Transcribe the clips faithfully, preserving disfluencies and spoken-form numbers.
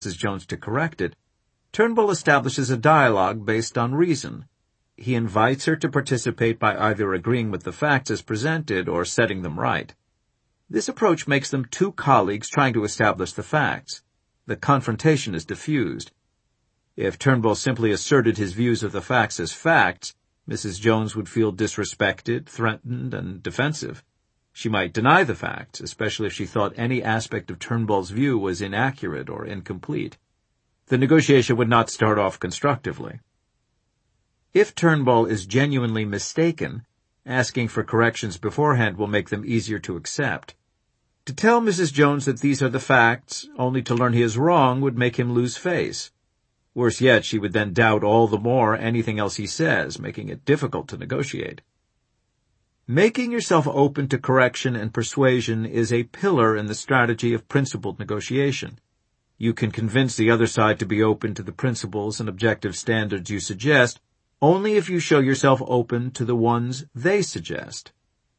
Missus Jones to correct it, Turnbull establishes a dialogue based on reason. He invites her to participate by either agreeing with the facts as presented or setting them right. This approach makes them two colleagues trying to establish the facts. The confrontation is diffused. If Turnbull simply asserted his views of the facts as facts, Missus Jones would feel disrespected, threatened, and defensive. She might deny the facts, especially if she thought any aspect of Turnbull's view was inaccurate or incomplete. The negotiation would not start off constructively. If Turnbull is genuinely mistaken, asking for corrections beforehand will make them easier to accept. To tell Missus Jones that these are the facts, only to learn he is wrong, would make him lose face. Worse yet, she would then doubt all the more anything else he says, making it difficult to negotiate. Making yourself open to correction and persuasion is a pillar in the strategy of principled negotiation. You can convince the other side to be open to the principles and objective standards you suggest only if you show yourself open to the ones they suggest.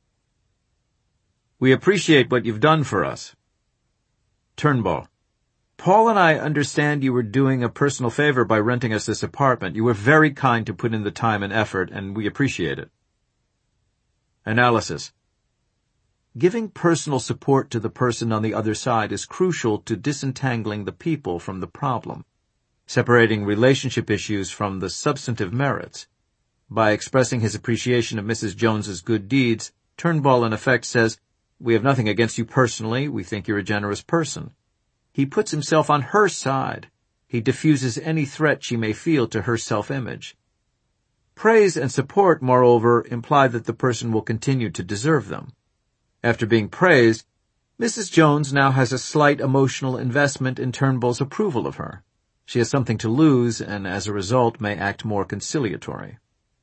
We appreciate what you've done for us. Turnbull: Paul and I understand you were doing a personal favor by renting us this apartment. You were very kind to put in the time and effort, and we appreciate it. Analysis: Giving personal support to the person on the other side is crucial to disentangling the people from the problem, separating relationship issues from the substantive merits. By expressing his appreciation of Missus Jones's good deeds, Turnbull in effect says, "We have nothing against you personally. We think you're a generous person." He puts himself on her side. He diffuses any threat she may feel to her self-image. Praise and support, moreover, imply that the person will continue to deserve them. After being praised, Missus Jones now has a slight emotional investment in Turnbull's approval of her. She has something to lose, and as a result may act more conciliatory.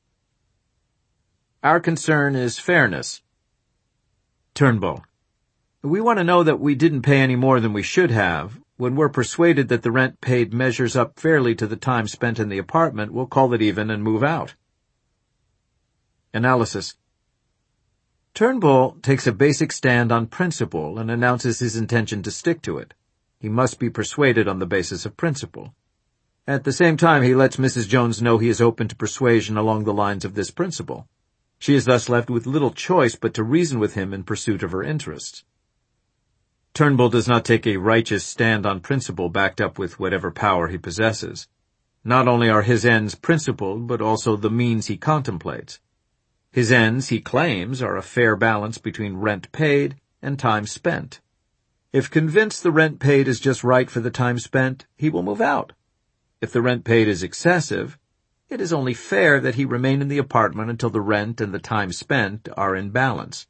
Our concern is fairness. Turnbull: We want to know that we didn't pay any more than we should have. When we're persuaded that the rent paid measures up fairly to the time spent in the apartment, we'll call it even and move out. Analysis: Turnbull takes a basic stand on principle and announces his intention to stick to it. He must be persuaded on the basis of principle. At the same time, he lets Missus Jones know he is open to persuasion along the lines of this principle. She is thus left with little choice but to reason with him in pursuit of her interests. Turnbull does not take a righteous stand on principle backed up with whatever power he possesses. Not only are his ends principled, but also the means he contemplates. His ends, he claims, are a fair balance between rent paid and time spent. If convinced the rent paid is just right for the time spent, he will move out. If the rent paid is excessive, it is only fair that he remain in the apartment until the rent and the time spent are in balance.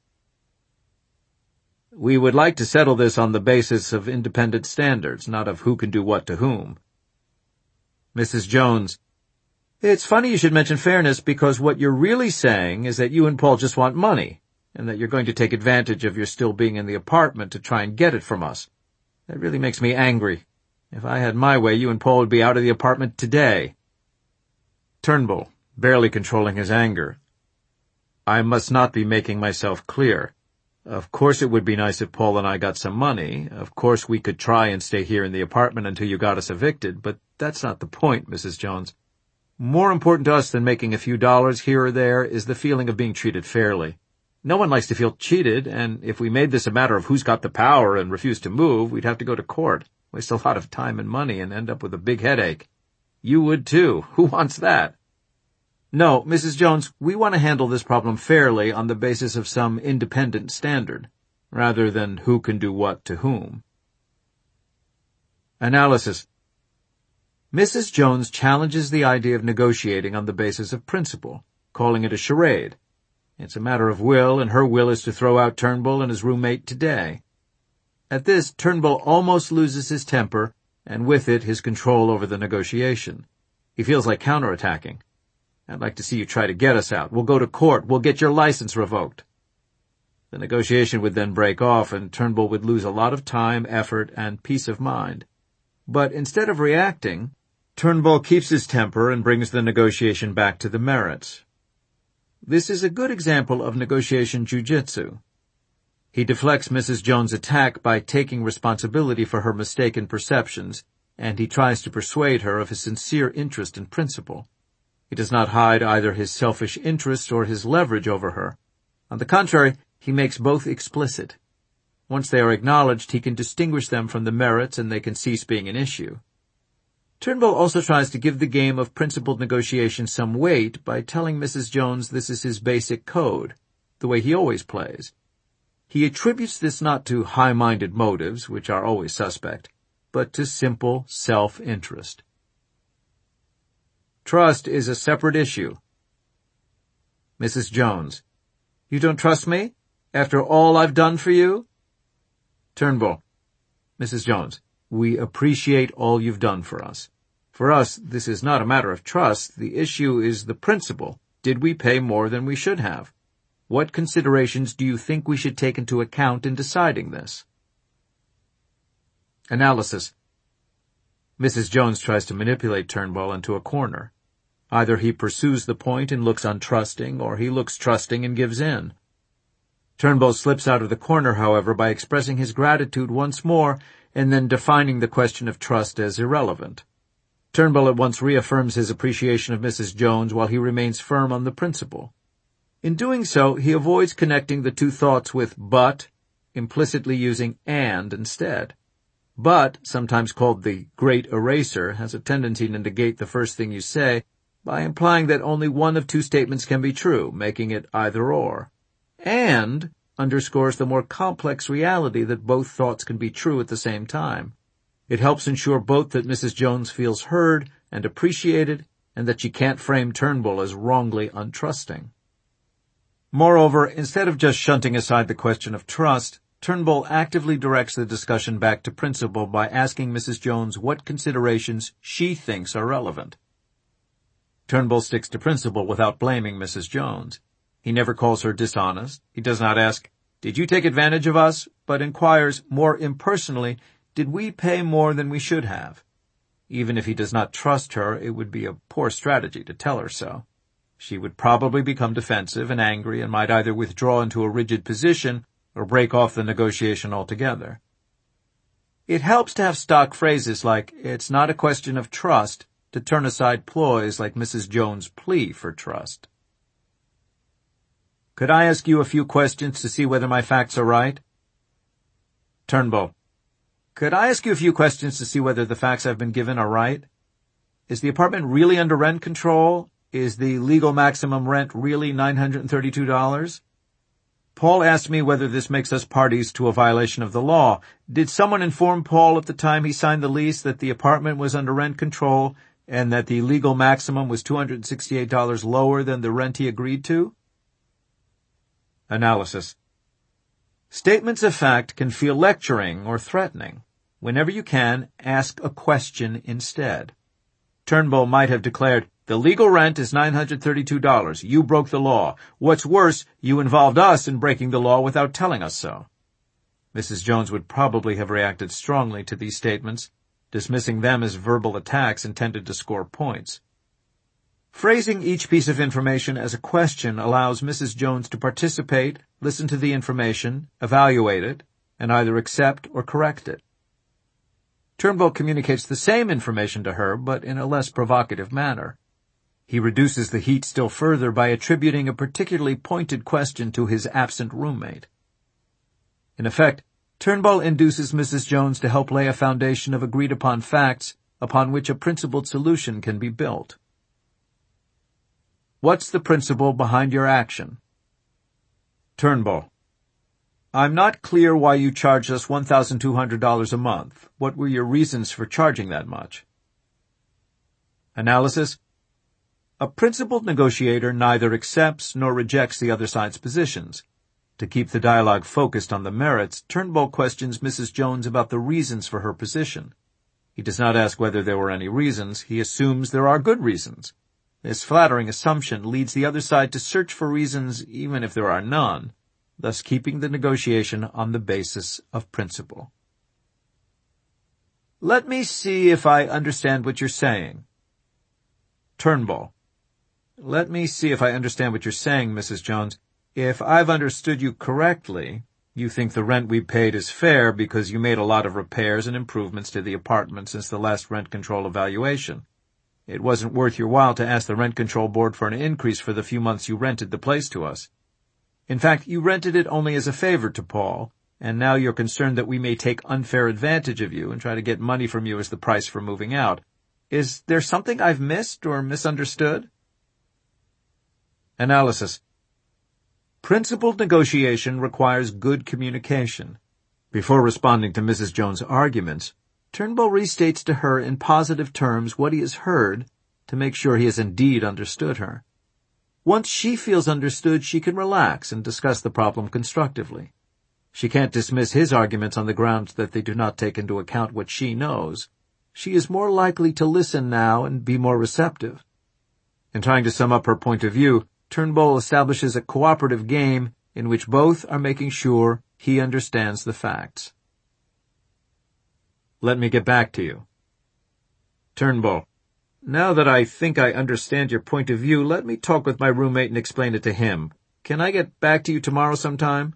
We would like to settle this on the basis of independent standards, not of who can do what to whom. Missus Jones: It's funny you should mention fairness, because what you're really saying is that you and Paul just want money, and that you're going to take advantage of your still being in the apartment to try and get it from us. That really makes me angry. If I had my way, you and Paul would be out of the apartment today. Turnbull, barely controlling his anger: I must not be making myself clear. Of course it would be nice if Paul and I got some money. Of course we could try and stay here in the apartment until you got us evicted, but that's not the point, Missus Jones. More important to us than making a few dollars here or there is the feeling of being treated fairly. No one likes to feel cheated, and if we made this a matter of who's got the power and refused to move, we'd have to go to court, waste a lot of time and money, and end up with a big headache. You would too. Who wants that? No, Missus Jones, we want to handle this problem fairly on the basis of some independent standard, rather than who can do what to whom. Analysis: Missus Jones challenges the idea of negotiating on the basis of principle, calling it a charade. It's a matter of will, and her will is to throw out Turnbull and his roommate today. At this, Turnbull almost loses his temper, and with it his control over the negotiation. He feels like counterattacking. I'd like to see you try to get us out. We'll go to court. We'll get your license revoked. The negotiation would then break off, and Turnbull would lose a lot of time, effort, and peace of mind. But instead of reacting, Turnbull keeps his temper and brings the negotiation back to the merits. This is a good example of negotiation jujitsu. He deflects Missus Jones' attack by taking responsibility for her mistaken perceptions and he tries to persuade her of his sincere interest in principle. He does not hide either his selfish interest or his leverage over her. On the contrary, he makes both explicit. Once they are acknowledged, he can distinguish them from the merits and they can cease being an issue. Turnbull also tries to give the game of principled negotiation some weight by telling Missus Jones this is his basic code, the way he always plays. He attributes this not to high-minded motives, which are always suspect, but to simple self-interest. Trust is a separate issue. Missus Jones: You don't trust me? After all I've done for you? Turnbull: Missus Jones: We appreciate all you've done for us. For us, this is not a matter of trust. The issue is the principle. Did we pay more than we should have? What considerations do you think we should take into account in deciding this? Analysis. Missus Jones tries to manipulate Turnbull into a corner. Either he pursues the point and looks untrusting, or he looks trusting and gives in. Turnbull slips out of the corner, however, by expressing his gratitude once more and then defining the question of trust as irrelevant. Turnbull at once reaffirms his appreciation of Missus Jones while he remains firm on the principle. In doing so, he avoids connecting the two thoughts with but, implicitly using and instead. But, sometimes called the great eraser, has a tendency to negate the first thing you say by implying that only one of two statements can be true, making it either or. And underscores the more complex reality that both thoughts can be true at the same time. It helps ensure both that Missus Jones feels heard and appreciated, and that she can't frame Turnbull as wrongly untrusting. Moreover, instead of just shunting aside the question of trust, Turnbull actively directs the discussion back to principle by asking Missus Jones what considerations she thinks are relevant. Turnbull sticks to principle without blaming Missus Jones. He never calls her dishonest. He does not ask, "Did you take advantage of us?" but inquires more impersonally, "Did we pay more than we should have?" Even if he does not trust her, it would be a poor strategy to tell her so. She would probably become defensive and angry and might either withdraw into a rigid position or break off the negotiation altogether. It helps to have stock phrases like, "It's not a question of trust," to turn aside ploys like Missus Jones' plea for trust. Could I ask you a few questions to see whether my facts are right? Turnbull: Could I ask you a few questions to see whether the facts I've been given are right? Is the apartment really under rent control? Is the legal maximum rent really nine hundred thirty-two dollars? Paul asked me whether this makes us parties to a violation of the law. Did someone inform Paul at the time he signed the lease that the apartment was under rent control and that the legal maximum was two hundred sixty-eight dollars lower than the rent he agreed to? Analysis. Statements of fact can feel lecturing or threatening. Whenever you can, ask a question instead. Turnbull might have declared, "The legal rent is nine hundred thirty-two dollars. You broke the law. What's worse, you involved us in breaking the law without telling us so." Missus Jones would probably have reacted strongly to these statements, dismissing them as verbal attacks intended to score points. Phrasing each piece of information as a question allows Missus Jones to participate, listen to the information, evaluate it, and either accept or correct it. Turnbull communicates the same information to her, but in a less provocative manner. He reduces the heat still further by attributing a particularly pointed question to his absent roommate. In effect, Turnbull induces Missus Jones to help lay a foundation of agreed-upon facts upon which a principled solution can be built. What's the principle behind your action? Turnbull: I'm not clear why you charged us one thousand two hundred dollars a month. What were your reasons for charging that much? Analysis. A principled negotiator neither accepts nor rejects the other side's positions. To keep the dialogue focused on the merits, Turnbull questions Missus Jones about the reasons for her position. He does not ask whether there were any reasons. He assumes there are good reasons. This flattering assumption leads the other side to search for reasons even if there are none, thus keeping the negotiation on the basis of principle. Let me see if I understand what you're saying. Turnbull: Let me see if I understand what you're saying, Missus Jones. If I've understood you correctly, You think the rent we paid is fair because you made a lot of repairs and improvements to the apartment since the last rent control evaluation. It wasn't worth your while to ask the rent control board for an increase for the few months you rented the place to us. In fact, you rented it only as a favor to Paul, and now you're concerned that we may take unfair advantage of you and try to get money from you as the price for moving out. Is there something I've missed or misunderstood? Analysis. Principled negotiation requires good communication. Before responding to Missus Jones' arguments, Turnbull restates to her in positive terms what he has heard to make sure he has indeed understood her. Once she feels understood, she can relax and discuss the problem constructively. She can't dismiss his arguments on the grounds that they do not take into account what she knows. She is more likely to listen now and be more receptive. In trying to sum up her point of view, Turnbull establishes a cooperative game in which both are making sure he understands the facts. Let me get back to you. Turnbull. Now that I think I understand your point of view, let me talk with my roommate and explain it to him. Can I get back to you tomorrow sometime?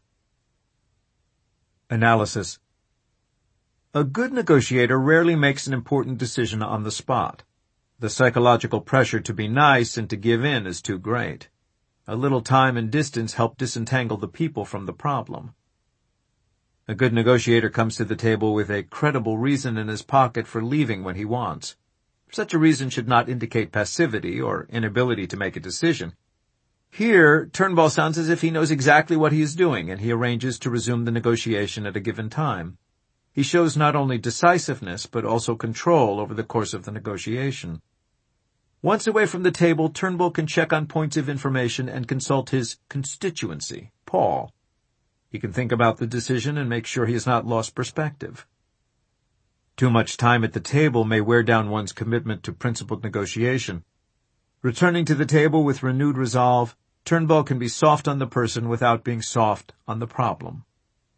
Analysis. A good negotiator rarely makes an important decision on the spot. The psychological pressure to be nice and to give in is too great. A little time and distance help disentangle the people from the problem. A good negotiator comes to the table with a credible reason in his pocket for leaving when he wants. Such a reason should not indicate passivity or inability to make a decision. Here, Turnbull sounds as if he knows exactly what he is doing, and he arranges to resume the negotiation at a given time. He shows not only decisiveness, but also control over the course of the negotiation. Once away from the table, Turnbull can check on points of information and consult his constituency, Paul. He can think about the decision and make sure he has not lost perspective. Too much time at the table may wear down one's commitment to principled negotiation. Returning to the table with renewed resolve, Turnbull can be soft on the person without being soft on the problem.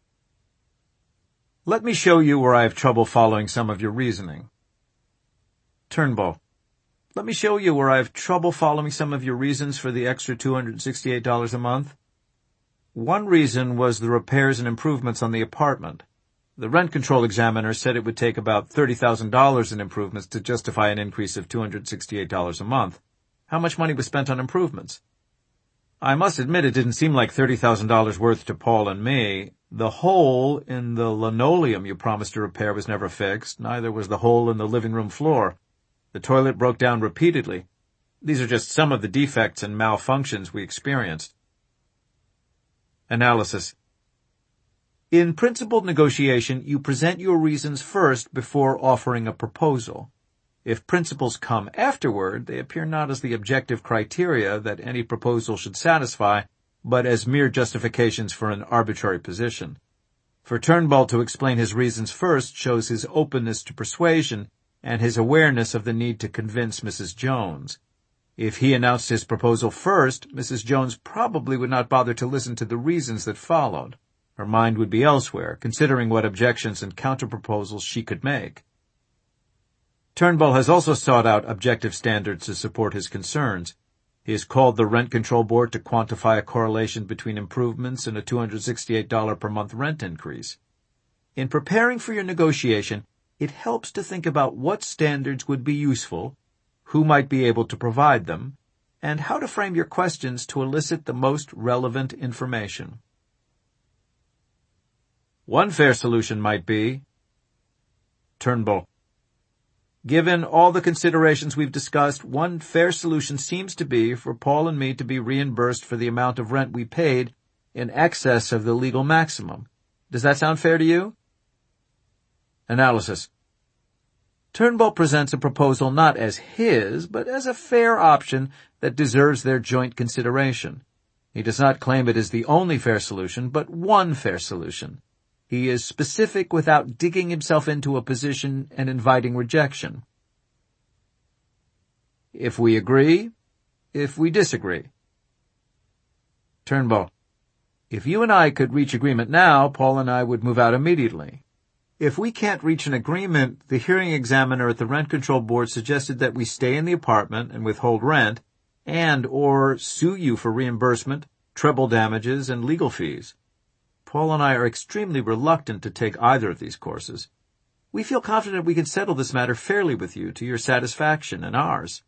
Let me show you where I have trouble following some of your reasoning. Turnbull. Let me show you where I have trouble following some of your reasons for the extra two hundred sixty-eight dollars a month. One reason was the repairs and improvements on the apartment. The rent control examiner said it would take about thirty thousand dollars in improvements to justify an increase of two hundred sixty-eight dollars a month. How much money was spent on improvements? I must admit it didn't seem like thirty thousand dollars worth to Paul and me. The hole in the linoleum you promised to repair was never fixed, neither was the hole in the living room floor. The toilet broke down repeatedly. These are just some of the defects and malfunctions we experienced. Analysis. In principled negotiation, you present your reasons first before offering a proposal. If principles come afterward, they appear not as the objective criteria that any proposal should satisfy, but as mere justifications for an arbitrary position. For Turnbull to explain his reasons first shows his openness to persuasion and his awareness of the need to convince Missus Jones. If he announced his proposal first, Missus Jones probably would not bother to listen to the reasons that followed. Her mind would be elsewhere, considering what objections and counterproposals she could make. Turnbull has also sought out objective standards to support his concerns. He has called the Rent Control Board to quantify a correlation between improvements and a two hundred sixty-eight dollars per month rent increase. In preparing for your negotiation, it helps to think about what standards would be useful, who might be able to provide them, and how to frame your questions to elicit the most relevant information. One fair solution might be, Turnbull. Given all the considerations we've discussed, one fair solution seems to be for Paul and me to be reimbursed for the amount of rent we paid in excess of the legal maximum. Does that sound fair to you? Analysis. Turnbull presents a proposal not as his, but as a fair option that deserves their joint consideration. He does not claim it is the only fair solution, but one fair solution. He is specific without digging himself into a position and inviting rejection. If we agree, if we disagree. Turnbull. If you and I could reach agreement now, Paul and I would move out immediately. If we can't reach an agreement, the hearing examiner at the Rent Control Board suggested that we stay in the apartment and withhold rent, and or sue you for reimbursement, treble damages, and legal fees. Paul and I are extremely reluctant to take either of these courses. We feel confident we can settle this matter fairly with you to your satisfaction and ours.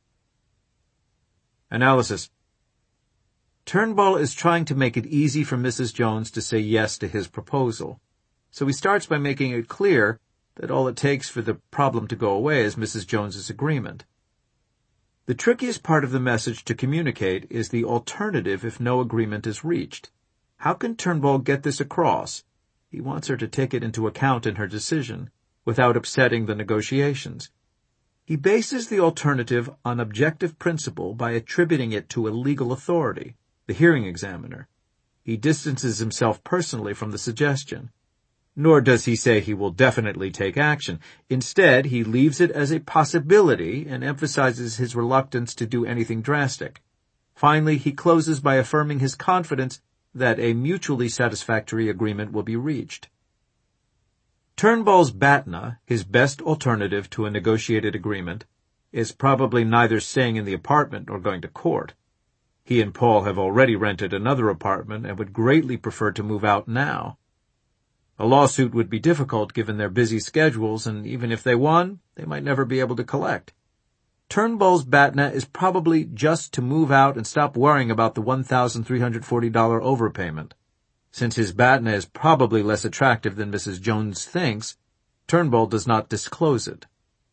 Analysis. Turnbull is trying to make it easy for Missus Jones to say yes to his proposal. So he starts by making it clear that all it takes for the problem to go away is Missus Jones's agreement. The trickiest part of the message to communicate is the alternative if no agreement is reached. How can Turnbull get this across? He wants her to take it into account in her decision, without upsetting the negotiations. He bases the alternative on objective principle by attributing it to a legal authority, the hearing examiner. He distances himself personally from the suggestion. Nor does he say he will definitely take action. Instead, he leaves it as a possibility and emphasizes his reluctance to do anything drastic. Finally, he closes by affirming his confidence that a mutually satisfactory agreement will be reached. Turnbull's BATNA, his best alternative to a negotiated agreement, is probably neither staying in the apartment nor going to court. He and Paul have already rented another apartment and would greatly prefer to move out now. A lawsuit would be difficult given their busy schedules, and even if they won, they might never be able to collect. Turnbull's BATNA is probably just to move out and stop worrying about the one thousand three hundred forty dollars overpayment. Since his BATNA is probably less attractive than Missus Jones thinks, Turnbull does not disclose it.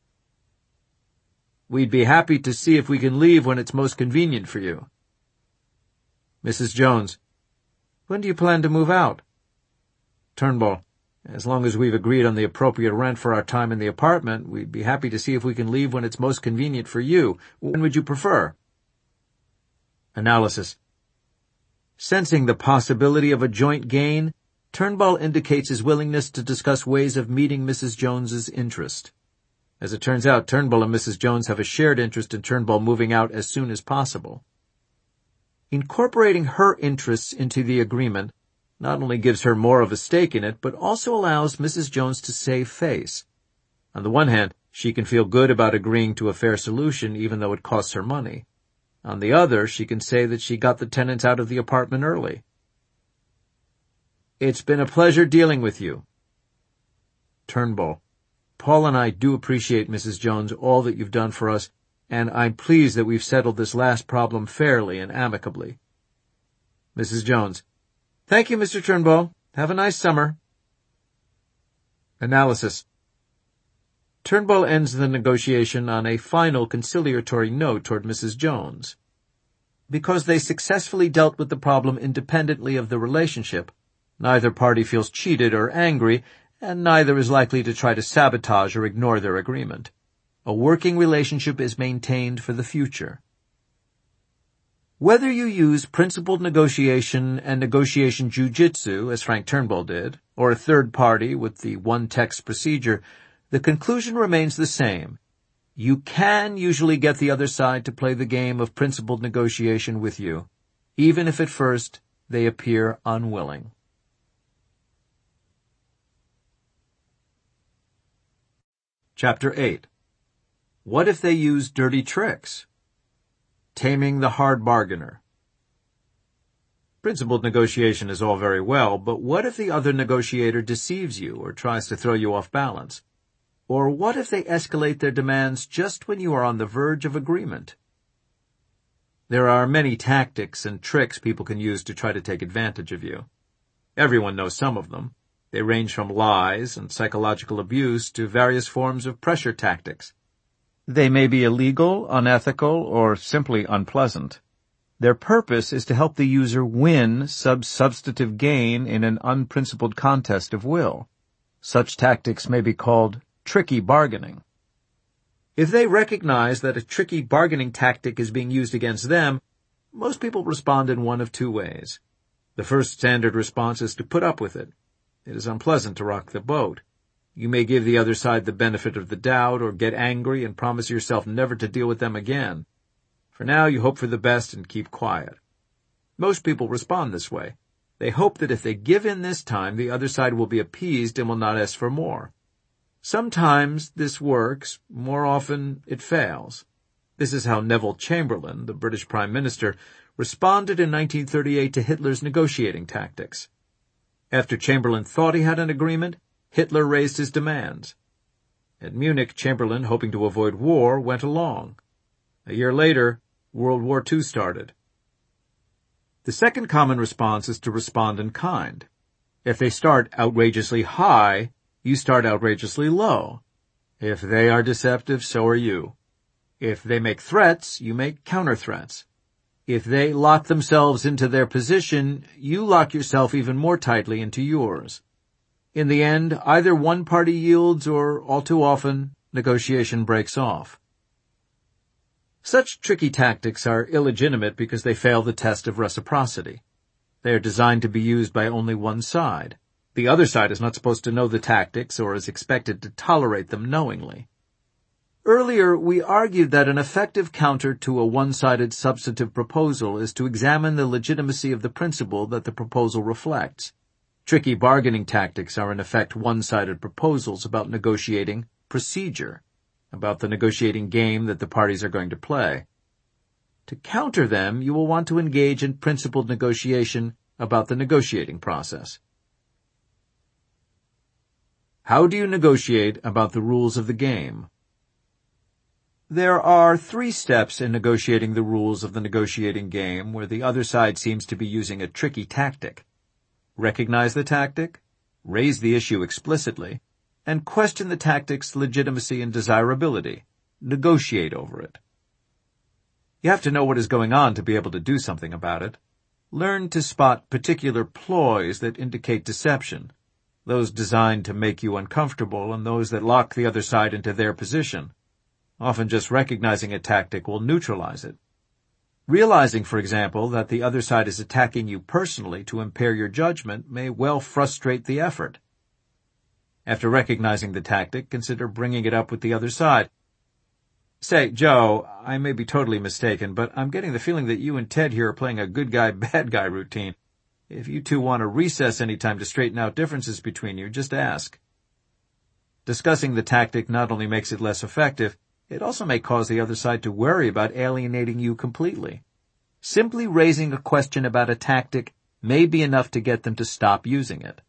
We'd be happy to see if we can leave when it's most convenient for you. Missus Jones. When do you plan to move out? Turnbull. As long as we've agreed on the appropriate rent for our time in the apartment, we'd be happy to see if we can leave when it's most convenient for you. When would you prefer? Analysis. Sensing the possibility of a joint gain, Turnbull indicates his willingness to discuss ways of meeting Missus Jones's interest. As it turns out, Turnbull and Missus Jones have a shared interest in Turnbull moving out as soon as possible. Incorporating her interests into the agreement not only gives her more of a stake in it, but also allows Missus Jones to save face. On the one hand, she can feel good about agreeing to a fair solution even though it costs her money. On the other, she can say that she got the tenants out of the apartment early. It's been a pleasure dealing with you. Turnbull. Paul and I do appreciate, Missus Jones, all that you've done for us, and I'm pleased that we've settled this last problem fairly and amicably. Missus Jones. Thank you, Mister Turnbull. Have a nice summer. Analysis. Turnbull ends the negotiation on a final conciliatory note toward Missus Jones. Because they successfully dealt with the problem independently of the relationship, neither party feels cheated or angry, and neither is likely to try to sabotage or ignore their agreement. A working relationship is maintained for the future. Whether you use principled negotiation and negotiation jujitsu, as Frank Turnbull did, or a third party with the one-text procedure, the conclusion remains the same. You can usually get the other side to play the game of principled negotiation with you, even if at first they appear unwilling. Chapter eight. What if they use dirty tricks? Taming the hard bargainer. Principled negotiation is all very well, but what if the other negotiator deceives you or tries to throw you off balance? Or what if they escalate their demands just when you are on the verge of agreement? There are many tactics and tricks people can use to try to take advantage of you. Everyone knows some of them. They range from lies and psychological abuse to various forms of pressure tactics. They may be illegal, unethical, or simply unpleasant. Their purpose is to help the user win sub-substantive gain in an unprincipled contest of will. Such tactics may be called tricky bargaining. If they recognize that a tricky bargaining tactic is being used against them, most people respond in one of two ways. The first standard response is to put up with it. It is unpleasant to rock the boat. You may give the other side the benefit of the doubt or get angry and promise yourself never to deal with them again. For now, you hope for the best and keep quiet. Most people respond this way. They hope that if they give in this time, the other side will be appeased and will not ask for more. Sometimes this works, more often it fails. This is how Neville Chamberlain, the British Prime Minister, responded in nineteen thirty-eight to Hitler's negotiating tactics. After Chamberlain thought he had an agreement, Hitler raised his demands. At Munich, Chamberlain, hoping to avoid war, went along. A year later, World War Two started. The second common response is to respond in kind. If they start outrageously high, you start outrageously low. If they are deceptive, so are you. If they make threats, you make counter-threats. If they lock themselves into their position, you lock yourself even more tightly into yours. In the end, either one party yields or, all too often, negotiation breaks off. Such tricky tactics are illegitimate because they fail the test of reciprocity. They are designed to be used by only one side. The other side is not supposed to know the tactics or is expected to tolerate them knowingly. Earlier, we argued that an effective counter to a one-sided substantive proposal is to examine the legitimacy of the principle that the proposal reflects. Tricky bargaining tactics are in effect one-sided proposals about negotiating procedure, about the negotiating game that the parties are going to play. To counter them, you will want to engage in principled negotiation about the negotiating process. How do you negotiate about the rules of the game? There are three steps in negotiating the rules of the negotiating game where the other side seems to be using a tricky tactic. Recognize the tactic, raise the issue explicitly, and question the tactic's legitimacy and desirability. Negotiate over it. You have to know what is going on to be able to do something about it. Learn to spot particular ploys that indicate deception, those designed to make you uncomfortable and those that lock the other side into their position. Often just recognizing a tactic will neutralize it. Realizing, for example, that the other side is attacking you personally to impair your judgment may well frustrate the effort. After recognizing the tactic, consider bringing it up with the other side. Say, Joe, I may be totally mistaken, but I'm getting the feeling that you and Ted here are playing a good guy, bad guy routine. If you two want to recess any time to straighten out differences between you, just ask. Discussing the tactic not only makes it less effective, it also may cause the other side to worry about alienating you completely. Simply raising a question about a tactic may be enough to get them to stop using it.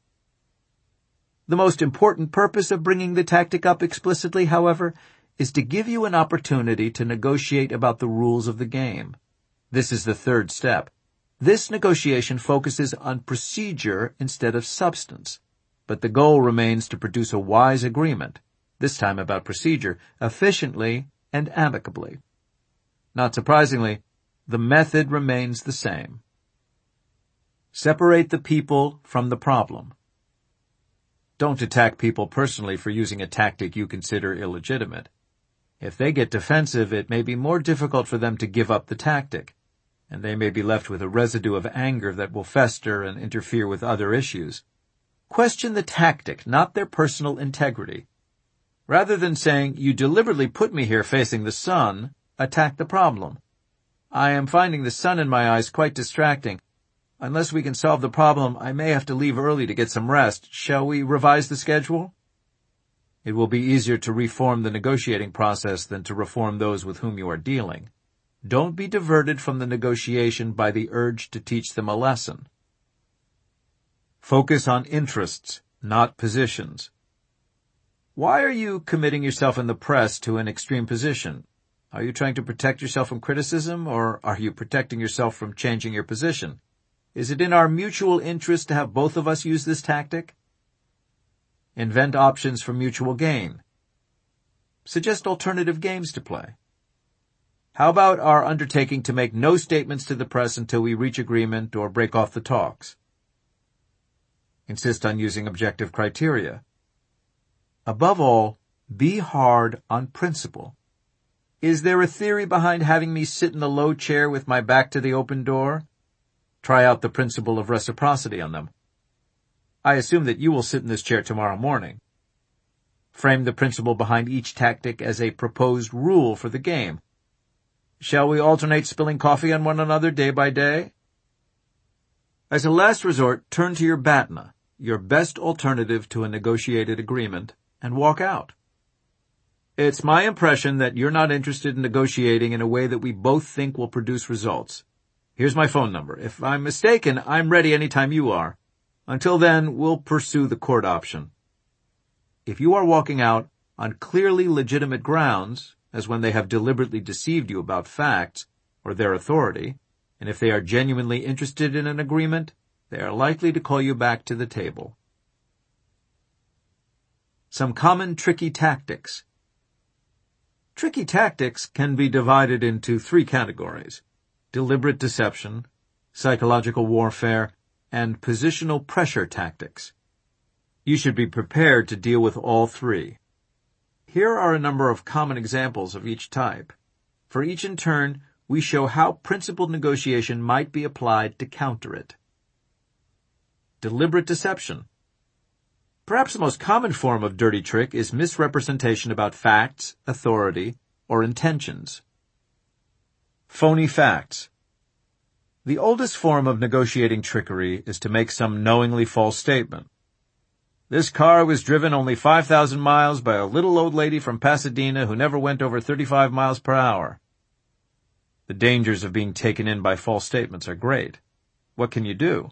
The most important purpose of bringing the tactic up explicitly, however, is to give you an opportunity to negotiate about the rules of the game. This is the third step. This negotiation focuses on procedure instead of substance, but the goal remains to produce a wise agreement, this time about procedure, efficiently and amicably. Not surprisingly, the method remains the same. Separate the people from the problem. Don't attack people personally for using a tactic you consider illegitimate. If they get defensive, it may be more difficult for them to give up the tactic, and they may be left with a residue of anger that will fester and interfere with other issues. Question the tactic, not their personal integrity. Rather than saying, "You deliberately put me here facing the sun," attack the problem. "I am finding the sun in my eyes quite distracting. Unless we can solve the problem, I may have to leave early to get some rest. Shall we revise the schedule?" It will be easier to reform the negotiating process than to reform those with whom you are dealing. Don't be diverted from the negotiation by the urge to teach them a lesson. Focus on interests, not positions. Why are you committing yourself in the press to an extreme position? Are you trying to protect yourself from criticism, or are you protecting yourself from changing your position? Is it in our mutual interest to have both of us use this tactic? Invent options for mutual gain. Suggest alternative games to play. How about our undertaking to make no statements to the press until we reach agreement or break off the talks? Insist on using objective criteria. Above all, be hard on principle. Is there a theory behind having me sit in the low chair with my back to the open door? Try out the principle of reciprocity on them. I assume that you will sit in this chair tomorrow morning. Frame the principle behind each tactic as a proposed rule for the game. Shall we alternate spilling coffee on one another day by day? As a last resort, turn to your BATNA, your best alternative to a negotiated agreement, and walk out. It's my impression that you're not interested in negotiating in a way that we both think will produce results. Here's my phone number. If I'm mistaken, I'm ready any time you are. Until then, we'll pursue the court option. If you are walking out on clearly legitimate grounds, as when they have deliberately deceived you about facts or their authority, and if they are genuinely interested in an agreement, they are likely to call you back to the table. Some common tricky tactics. Tricky tactics can be divided into three categories: deliberate deception, psychological warfare, and positional pressure tactics. You should be prepared to deal with all three. Here are a number of common examples of each type. For each in turn, we show how principled negotiation might be applied to counter it. Deliberate deception. Perhaps the most common form of dirty trick is misrepresentation about facts, authority, or intentions. Phony facts. The oldest form of negotiating trickery is to make some knowingly false statement. This car was driven only five thousand miles by a little old lady from Pasadena who never went over thirty-five miles per hour. The dangers of being taken in by false statements are great. What can you do?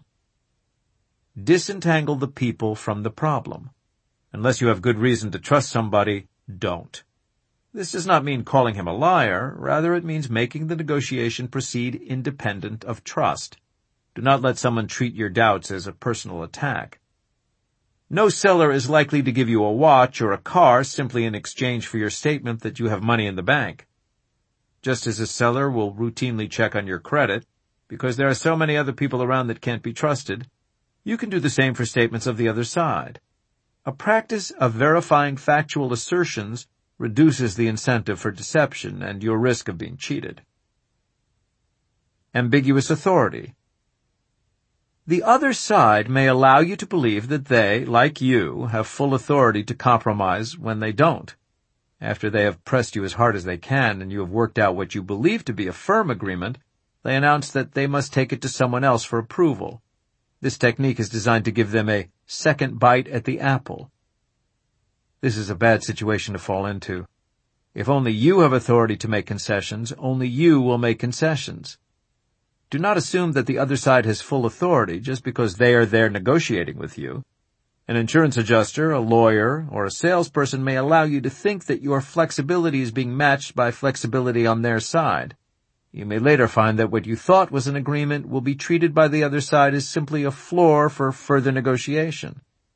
Disentangle the people from the problem. Unless you have good reason to trust somebody, don't. This does not mean calling him a liar. Rather, it means making the negotiation proceed independent of trust. Do not let someone treat your doubts as a personal attack. No seller is likely to give you a watch or a car simply in exchange for your statement that you have money in the bank. Just as a seller will routinely check on your credit, because there are so many other people around that can't be trusted, you can do the same for statements of the other side. A practice of verifying factual assertions reduces the incentive for deception and your risk of being cheated. Ambiguous authority. The other side may allow you to believe that they, like you, have full authority to compromise when they don't. After they have pressed you as hard as they can and you have worked out what you believe to be a firm agreement, they announce that they must take it to someone else for approval. This technique is designed to give them a second bite at the apple. This is a bad situation to fall into. If only you have authority to make concessions, only you will make concessions. Do not assume that the other side has full authority just because they are there negotiating with you. An insurance adjuster, a lawyer, or a salesperson may allow you to think that your flexibility is being matched by flexibility on their side. You may later find that what you thought was an agreement will be treated by the other side as simply a floor for further negotiation.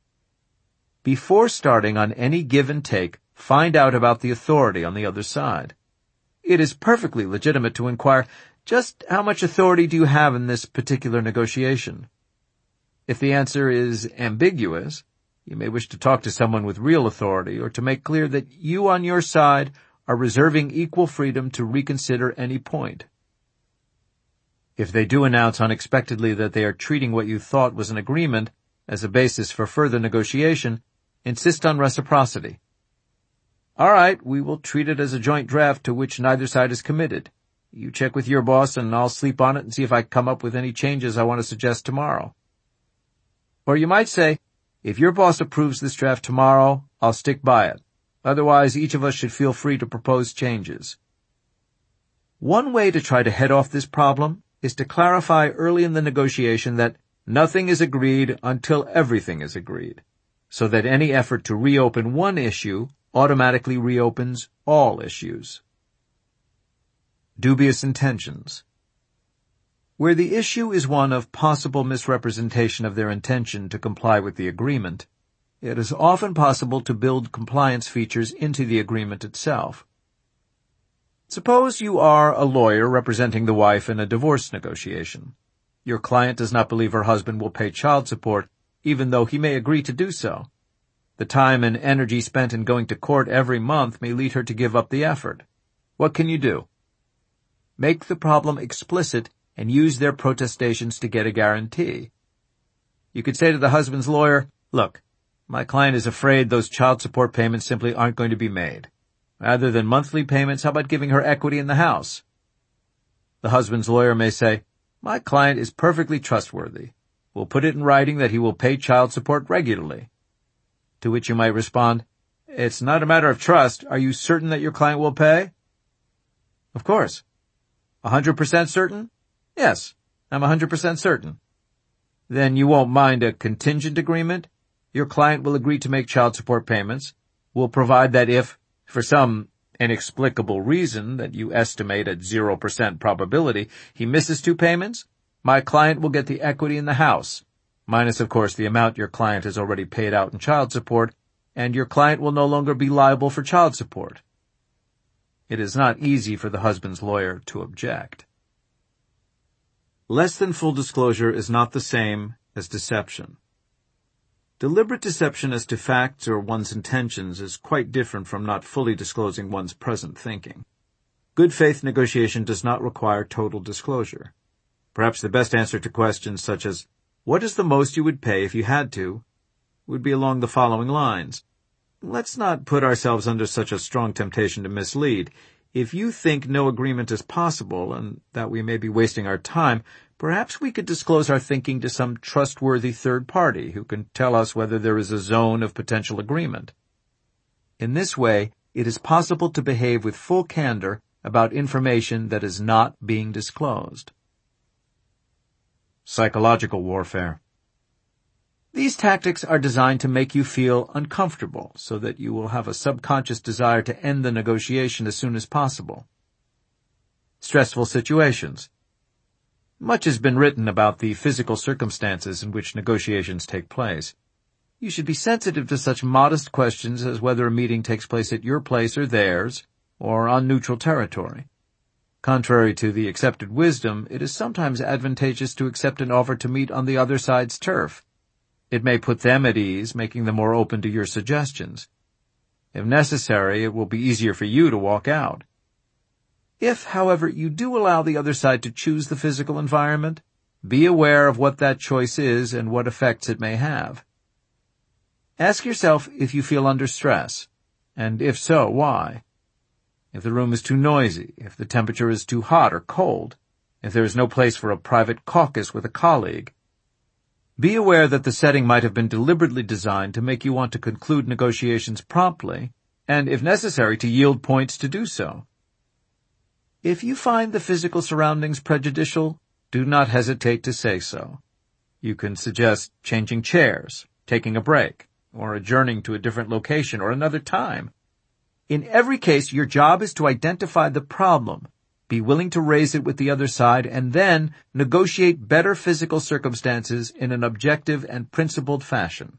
Before starting on any give and take, find out about the authority on the other side. It is perfectly legitimate to inquire, just how much authority do you have in this particular negotiation? If the answer is ambiguous, you may wish to talk to someone with real authority or to make clear that you on your side are reserving equal freedom to reconsider any point. If they do announce unexpectedly that they are treating what you thought was an agreement as a basis for further negotiation, insist on reciprocity. All right, we will treat it as a joint draft to which neither side is committed. You check with your boss and I'll sleep on it and see if I come up with any changes I want to suggest tomorrow. Or you might say, if your boss approves this draft tomorrow, I'll stick by it. Otherwise, each of us should feel free to propose changes. One way to try to head off this problem is to clarify early in the negotiation that nothing is agreed until everything is agreed, so that any effort to reopen one issue automatically reopens all issues. Dubious intentions. Where the issue is one of possible misrepresentation of their intention to comply with the agreement, it is often possible to build compliance features into the agreement itself. Suppose you are a lawyer representing the wife in a divorce negotiation. Your client does not believe her husband will pay child support, even though he may agree to do so. The time and energy spent in going to court every month may lead her to give up the effort. What can you do? Make the problem explicit and use their protestations to get a guarantee. You could say to the husband's lawyer, look, my client is afraid those child support payments simply aren't going to be made. Rather than monthly payments, how about giving her equity in the house? The husband's lawyer may say, my client is perfectly trustworthy. We'll put it in writing that he will pay child support regularly. To which you might respond, it's not a matter of trust. Are you certain that your client will pay? Of course. A hundred percent certain? Yes, I'm a hundred percent certain. Then you won't mind a contingent agreement? Your client will agree to make child support payments, will provide that if, for some inexplicable reason that you estimate at zero percent probability, he misses two payments, my client will get the equity in the house, minus, of course, the amount your client has already paid out in child support, and your client will no longer be liable for child support. It is not easy for the husband's lawyer to object. Less than full disclosure is not the same as deception. Deliberate deception as to facts or one's intentions is quite different from not fully disclosing one's present thinking. Good faith negotiation does not require total disclosure. Perhaps the best answer to questions such as, "What is the most you would pay if you had to?" would be along the following lines. Let's not put ourselves under such a strong temptation to mislead. If you think no agreement is possible and that we may be wasting our time, perhaps we could disclose our thinking to some trustworthy third party who can tell us whether there is a zone of potential agreement. In this way, it is possible to behave with full candor about information that is not being disclosed. Psychological warfare. These tactics are designed to make you feel uncomfortable so that you will have a subconscious desire to end the negotiation as soon as possible. Stressful situations. Much has been written about the physical circumstances in which negotiations take place. You should be sensitive to such modest questions as whether a meeting takes place at your place or theirs, or on neutral territory. Contrary to the accepted wisdom, it is sometimes advantageous to accept an offer to meet on the other side's turf. It may put them at ease, making them more open to your suggestions. If necessary, it will be easier for you to walk out. If, however, you do allow the other side to choose the physical environment, be aware of what that choice is and what effects it may have. Ask yourself if you feel under stress, and if so, why. If the room is too noisy, if the temperature is too hot or cold, if there is no place for a private caucus with a colleague. Be aware that the setting might have been deliberately designed to make you want to conclude negotiations promptly, and, if necessary, to yield points to do so. If you find the physical surroundings prejudicial, do not hesitate to say so. You can suggest changing chairs, taking a break, or adjourning to a different location or another time. In every case, your job is to identify the problem, be willing to raise it with the other side, and then negotiate better physical circumstances in an objective and principled fashion.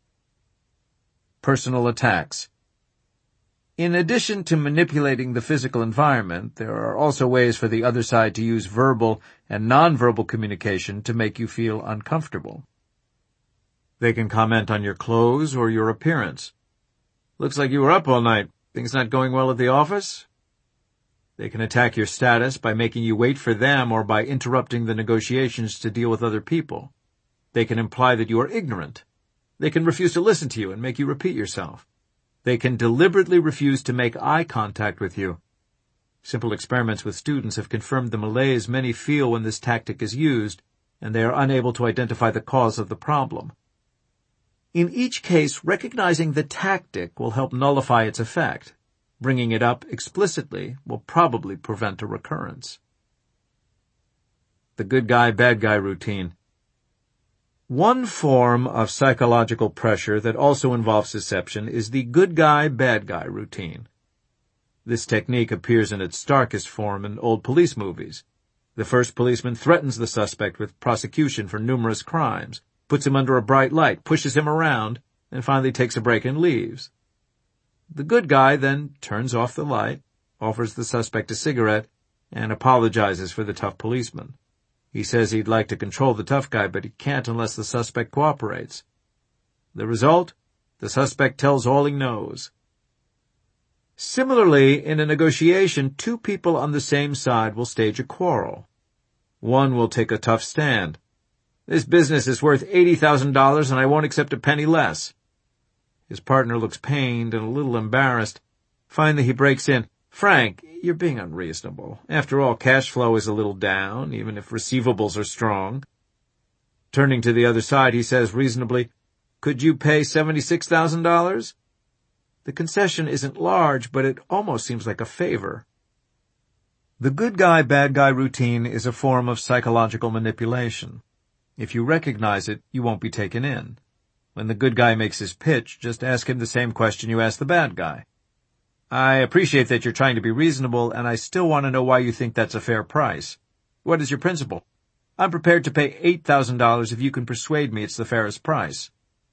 Personal attacks. In addition to manipulating the physical environment, there are also ways for the other side to use verbal and nonverbal communication to make you feel uncomfortable. They can comment on your clothes or your appearance. "Looks like you were up all night. Things not going well at the office?" They can attack your status by making you wait for them or by interrupting the negotiations to deal with other people. They can imply that you are ignorant. They can refuse to listen to you and make you repeat yourself. They can deliberately refuse to make eye contact with you. Simple experiments with students have confirmed the malaise many feel when this tactic is used, and they are unable to identify the cause of the problem. In each case, recognizing the tactic will help nullify its effect. Bringing it up explicitly will probably prevent a recurrence. The good guy, bad guy routine. One form of psychological pressure that also involves deception is the good guy, bad guy routine. This technique appears in its starkest form in old police movies. The first policeman threatens the suspect with prosecution for numerous crimes, puts him under a bright light, pushes him around, and finally takes a break and leaves. The good guy then turns off the light, offers the suspect a cigarette, and apologizes for the tough policeman. He says he'd like to control the tough guy, but he can't unless the suspect cooperates. The result? The suspect tells all he knows. Similarly, in a negotiation, two people on the same side will stage a quarrel. One will take a tough stand. "This business is worth eighty thousand dollars and I won't accept a penny less." His partner looks pained and a little embarrassed. Finally, he breaks in. "Frank, you're being unreasonable. After all, cash flow is a little down, even if receivables are strong." Turning to the other side, he says reasonably, "Could you pay seventy-six thousand dollars? The concession isn't large, but it almost seems like a favor. The good guy, bad guy routine is a form of psychological manipulation. If you recognize it, you won't be taken in. When the good guy makes his pitch, just ask him the same question you ask the bad guy. I appreciate that you're trying to be reasonable, and I still want to know why you think that's a fair price. What is your principle? I'm prepared to pay eight thousand dollars if you can persuade me it's the fairest price.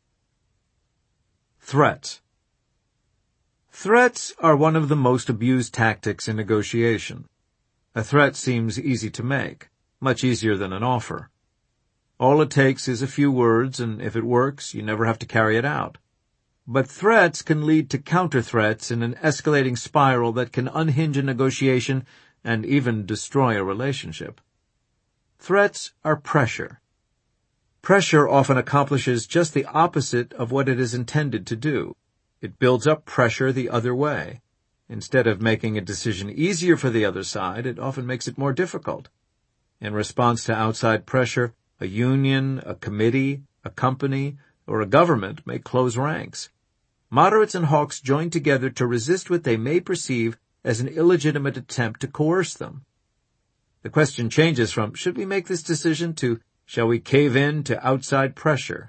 Threats. Threats are one of the most abused tactics in negotiation. A threat seems easy to make, much easier than an offer. All it takes is a few words, and if it works, you never have to carry it out. But threats can lead to counter-threats in an escalating spiral that can unhinge a negotiation and even destroy a relationship. Threats are pressure. Pressure often accomplishes just the opposite of what it is intended to do. It builds up pressure the other way. Instead of making a decision easier for the other side, it often makes it more difficult. In response to outside pressure, a union, a committee, a company, or a government may close ranks. Moderates and hawks join together to resist what they may perceive as an illegitimate attempt to coerce them. The question changes from, should we make this decision, to, shall we cave in to outside pressure?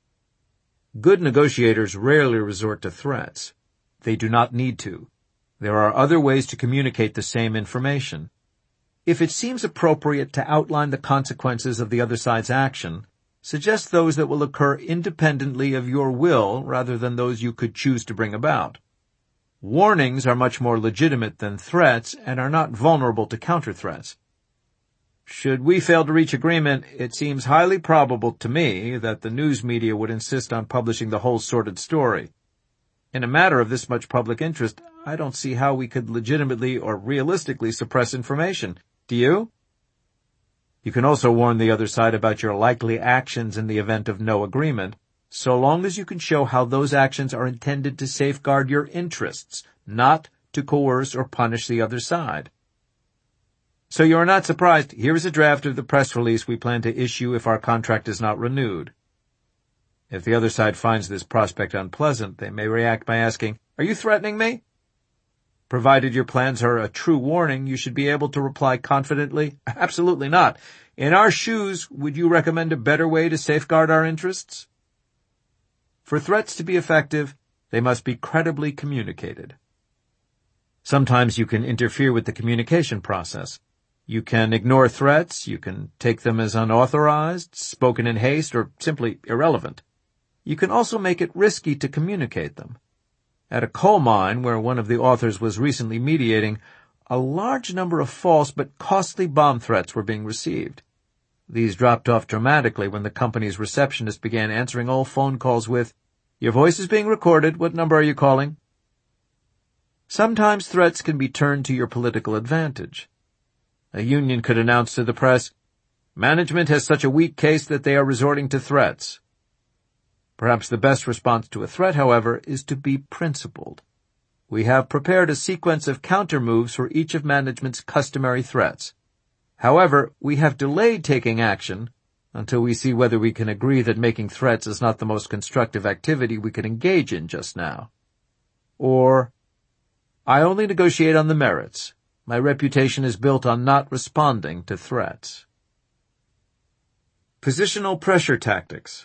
Good negotiators rarely resort to threats. They do not need to. There are other ways to communicate the same information. If it seems appropriate to outline the consequences of the other side's action, suggest those that will occur independently of your will rather than those you could choose to bring about. Warnings are much more legitimate than threats and are not vulnerable to counter-threats. Should we fail to reach agreement, it seems highly probable to me that the news media would insist on publishing the whole sordid story. In a matter of this much public interest, I don't see how we could legitimately or realistically suppress information. Do you? You can also warn the other side about your likely actions in the event of no agreement, so long as you can show how those actions are intended to safeguard your interests, not to coerce or punish the other side. So you are not surprised. Here is a draft of the press release we plan to issue if our contract is not renewed. If the other side finds this prospect unpleasant, they may react by asking, "Are you threatening me?" Provided your plans are a true warning, you should be able to reply confidently, "Absolutely not. In our shoes, would you recommend a better way to safeguard our interests?" For threats to be effective, they must be credibly communicated. Sometimes you can interfere with the communication process. You can ignore threats, you can take them as unauthorized, spoken in haste, or simply irrelevant. You can also make it risky to communicate them. At a coal mine where one of the authors was recently mediating, a large number of false but costly bomb threats were being received. These dropped off dramatically when the company's receptionist began answering all phone calls with, "Your voice is being recorded. What number are you calling?" Sometimes threats can be turned to your political advantage. A union could announce to the press, "Management has such a weak case that they are resorting to threats." Perhaps the best response to a threat, however, is to be principled. We have prepared a sequence of counter-moves for each of management's customary threats. However, we have delayed taking action until we see whether we can agree that making threats is not the most constructive activity we could engage in just now. Or, "I only negotiate on the merits. My reputation is built on not responding to threats." Positional pressure tactics.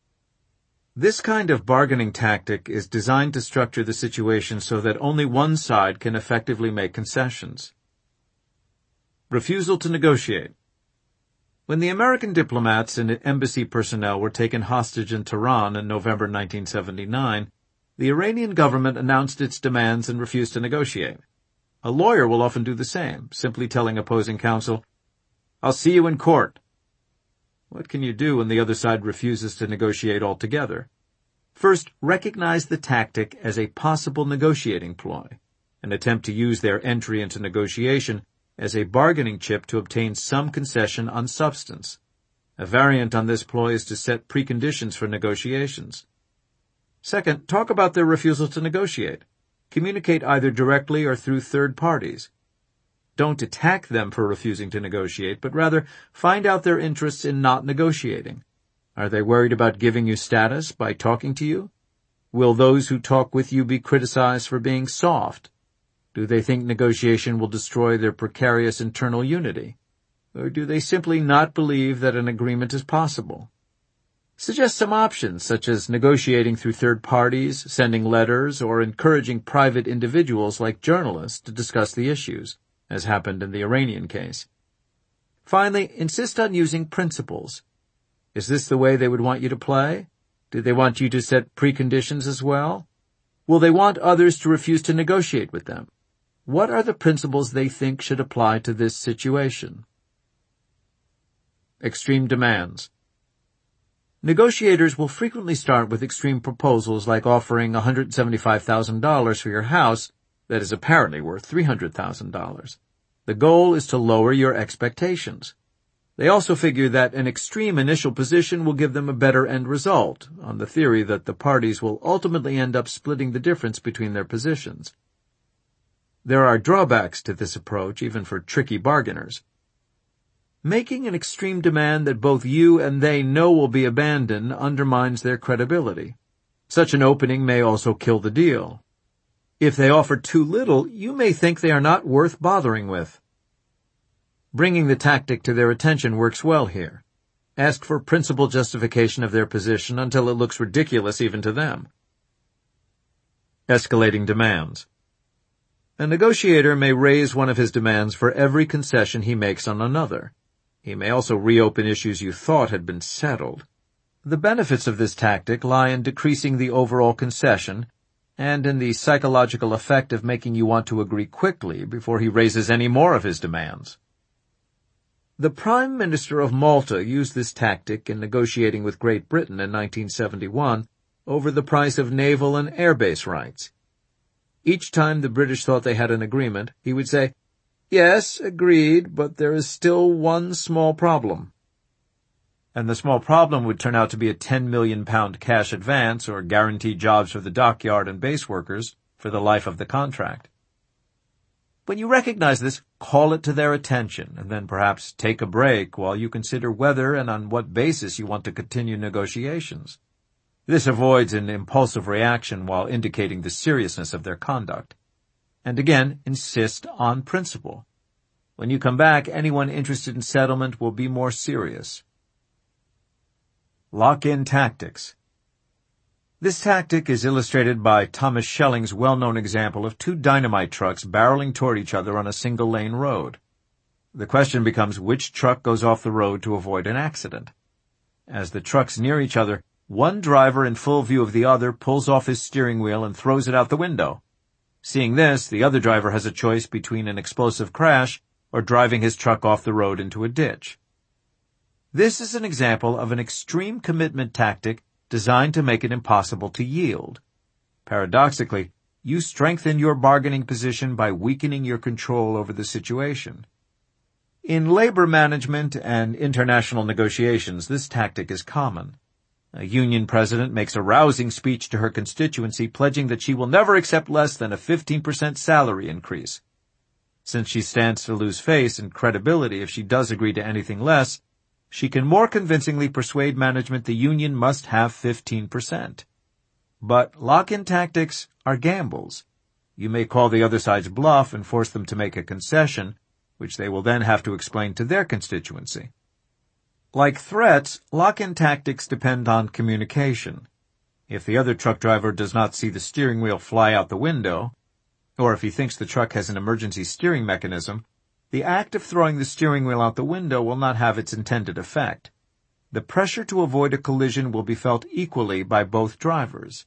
This kind of bargaining tactic is designed to structure the situation so that only one side can effectively make concessions. Refusal to negotiate. When the American diplomats and embassy personnel were taken hostage in Tehran in November nineteen seventy-nine, the Iranian government announced its demands and refused to negotiate. A lawyer will often do the same, simply telling opposing counsel, "I'll see you in court." What can you do when the other side refuses to negotiate altogether? First, recognize the tactic as a possible negotiating ploy, an attempt to use their entry into negotiation as a bargaining chip to obtain some concession on substance. A variant on this ploy is to set preconditions for negotiations. Second, talk about their refusal to negotiate. Communicate either directly or through third parties. Don't attack them for refusing to negotiate, but rather find out their interests in not negotiating. Are they worried about giving you status by talking to you? Will those who talk with you be criticized for being soft? Do they think negotiation will destroy their precarious internal unity? Or do they simply not believe that an agreement is possible? Suggest some options, such as negotiating through third parties, sending letters, or encouraging private individuals like journalists to discuss the issues, as happened in the Iranian case. Finally, insist on using principles. Is this the way they would want you to play? Do they want you to set preconditions as well? Will they want others to refuse to negotiate with them? What are the principles they think should apply to this situation? Extreme demands. Negotiators will frequently start with extreme proposals like offering one hundred seventy-five thousand dollars for your house that is apparently worth three hundred thousand dollars. The goal is to lower your expectations. They also figure that an extreme initial position will give them a better end result, on the theory that the parties will ultimately end up splitting the difference between their positions. There are drawbacks to this approach, even for tricky bargainers. Making an extreme demand that both you and they know will be abandoned undermines their credibility. Such an opening may also kill the deal. If they offer too little, you may think they are not worth bothering with. Bringing the tactic to their attention works well here. Ask for principled justification of their position until it looks ridiculous even to them. Escalating demands. A negotiator may raise one of his demands for every concession he makes on another. He may also reopen issues you thought had been settled. The benefits of this tactic lie in decreasing the overall concession and in the psychological effect of making you want to agree quickly before he raises any more of his demands. The Prime Minister of Malta used this tactic in negotiating with Great Britain in nineteen seventy-one over the price of naval and air base rights. Each time the British thought they had an agreement, he would say, "Yes, agreed, but there is still one small problem." And the small problem would turn out to be a ten million pound cash advance or guaranteed jobs for the dockyard and base workers for the life of the contract. When you recognize this, call it to their attention, and then perhaps take a break while you consider whether and on what basis you want to continue negotiations. This avoids an impulsive reaction while indicating the seriousness of their conduct. And again, insist on principle. When you come back, anyone interested in settlement will be more serious. Lock-in tactics. This tactic is illustrated by Thomas Schelling's well-known example of two dynamite trucks barreling toward each other on a single-lane road. The question becomes which truck goes off the road to avoid an accident. As the trucks near each other, one driver in full view of the other pulls off his steering wheel and throws it out the window. Seeing this, the other driver has a choice between an explosive crash or driving his truck off the road into a ditch. This is an example of an extreme commitment tactic designed to make it impossible to yield. Paradoxically, you strengthen your bargaining position by weakening your control over the situation. In labor management and international negotiations, this tactic is common. A union president makes a rousing speech to her constituency pledging that she will never accept less than a fifteen percent salary increase. Since she stands to lose face and credibility if she does agree to anything less, she can more convincingly persuade management the union must have fifteen percent. But lock-in tactics are gambles. You may call the other side's bluff and force them to make a concession, which they will then have to explain to their constituency. Like threats, lock-in tactics depend on communication. If the other truck driver does not see the steering wheel fly out the window, or if he thinks the truck has an emergency steering mechanism, the act of throwing the steering wheel out the window will not have its intended effect. The pressure to avoid a collision will be felt equally by both drivers.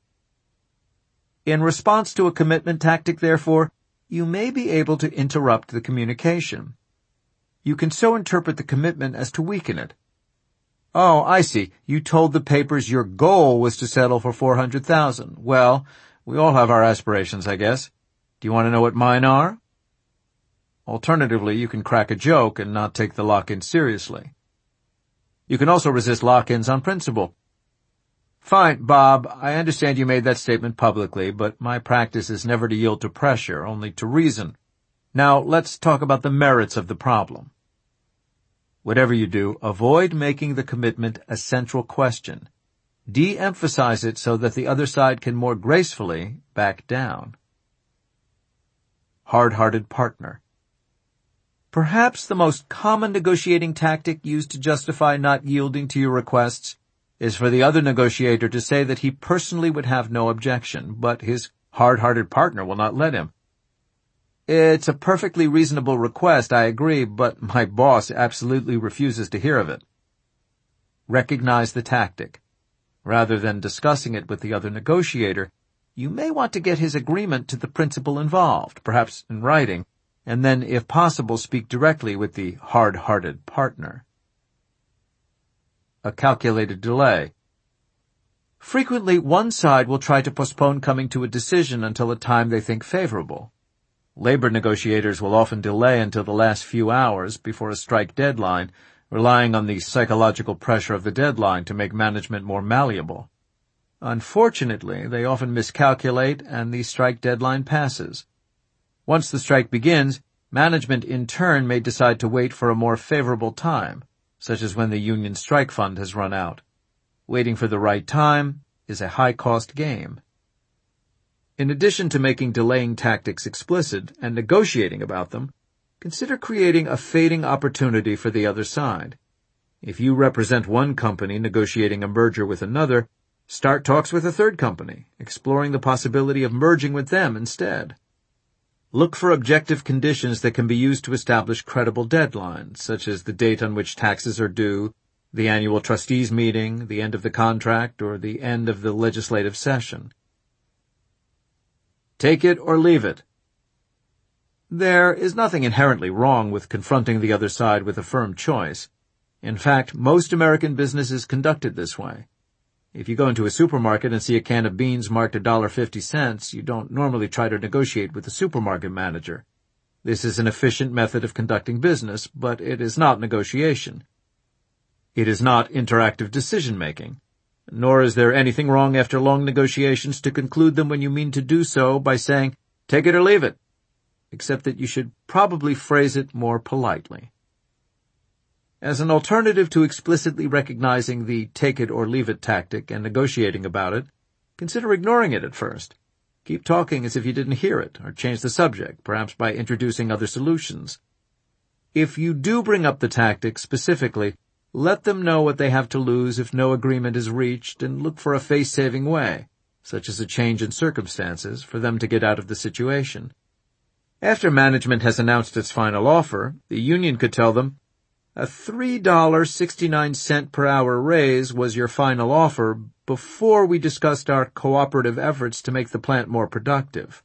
In response to a commitment tactic, therefore, you may be able to interrupt the communication. You can so interpret the commitment as to weaken it. Oh, I see. You told the papers your goal was to settle for four hundred thousand dollars. Well, we all have our aspirations, I guess. Do you want to know what mine are? Alternatively, you can crack a joke and not take the lock-in seriously. You can also resist lock-ins on principle. Fine, Bob, I understand you made that statement publicly, but my practice is never to yield to pressure, only to reason. Now, let's talk about the merits of the problem. Whatever you do, avoid making the commitment a central question. De-emphasize it so that the other side can more gracefully back down. Hard-hearted partner. Perhaps the most common negotiating tactic used to justify not yielding to your requests is for the other negotiator to say that he personally would have no objection, but his hard-hearted partner will not let him. It's a perfectly reasonable request, I agree, but my boss absolutely refuses to hear of it. Recognize the tactic. Rather than discussing it with the other negotiator, you may want to get his agreement to the principle involved, perhaps in writing, and then, if possible, speak directly with the hard-hearted partner. A calculated delay. Frequently, one side will try to postpone coming to a decision until a time they think favorable. Labor negotiators will often delay until the last few hours before a strike deadline, relying on the psychological pressure of the deadline to make management more malleable. Unfortunately, they often miscalculate and the strike deadline passes. Once the strike begins, management in turn may decide to wait for a more favorable time, such as when the union strike fund has run out. Waiting for the right time is a high-cost game. In addition to making delaying tactics explicit and negotiating about them, consider creating a fading opportunity for the other side. If you represent one company negotiating a merger with another, start talks with a third company, exploring the possibility of merging with them instead. Look for objective conditions that can be used to establish credible deadlines, such as the date on which taxes are due, the annual trustees meeting, the end of the contract, or the end of the legislative session. Take it or leave it. There is nothing inherently wrong with confronting the other side with a firm choice. In fact, most American businesses conducted this way. If you go into a supermarket and see a can of beans marked one dollar and fifty cents, you don't normally try to negotiate with the supermarket manager. This is an efficient method of conducting business, but it is not negotiation. It is not interactive decision-making. Nor is there anything wrong after long negotiations to conclude them when you mean to do so by saying, take it or leave it, except that you should probably phrase it more politely. As an alternative to explicitly recognizing the take it or leave it tactic and negotiating about it, consider ignoring it at first. Keep talking as if you didn't hear it, or change the subject, perhaps by introducing other solutions. If you do bring up the tactic specifically, let them know what they have to lose if no agreement is reached, and look for a face-saving way, such as a change in circumstances, for them to get out of the situation. After management has announced its final offer, the union could tell them, a three dollars and sixty-nine cents per hour raise was your final offer before we discussed our cooperative efforts to make the plant more productive.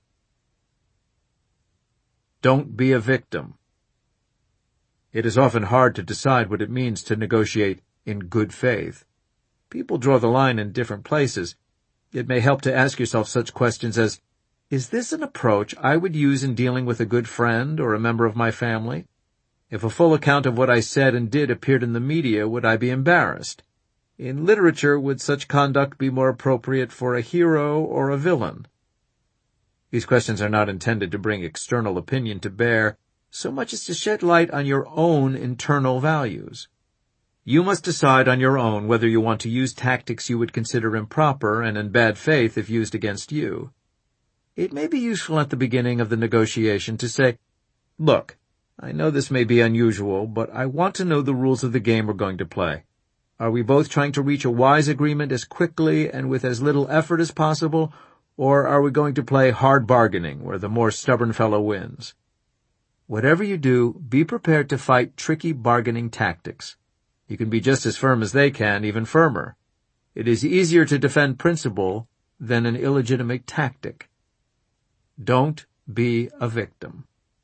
Don't be a victim. It is often hard to decide what it means to negotiate in good faith. People draw the line in different places. It may help to ask yourself such questions as, is this an approach I would use in dealing with a good friend or a member of my family? If a full account of what I said and did appeared in the media, would I be embarrassed? In literature, would such conduct be more appropriate for a hero or a villain? These questions are not intended to bring external opinion to bear, so much as to shed light on your own internal values. You must decide on your own whether you want to use tactics you would consider improper and in bad faith if used against you. It may be useful at the beginning of the negotiation to say, look, I know this may be unusual, but I want to know the rules of the game we're going to play. Are we both trying to reach a wise agreement as quickly and with as little effort as possible, or are we going to play hard bargaining where the more stubborn fellow wins? Whatever you do, be prepared to fight tricky bargaining tactics. You can be just as firm as they can, even firmer. It is easier to defend principle than an illegitimate tactic. Don't be a victim.